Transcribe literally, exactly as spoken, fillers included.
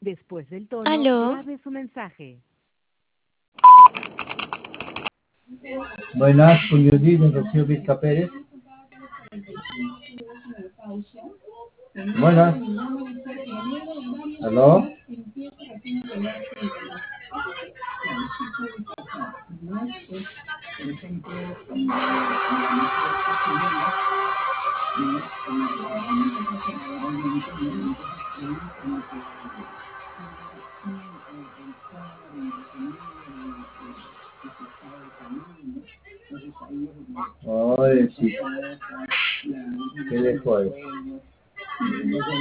Después del tono, Aló. grabe su mensaje. Buenas, con Judith de Rocío Vizca Pérez. Buenas. ¿Aló? Ay, sí. ¿Qué dejó ahí?